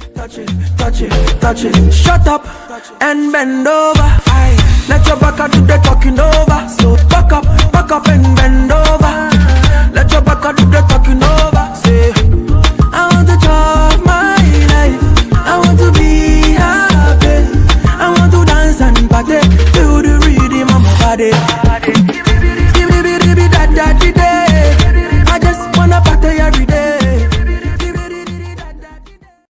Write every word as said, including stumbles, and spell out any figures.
Touch it, touch it, touch it. Shut up and bend over. Aye. Let your back do the talking over. So back up, back up and bend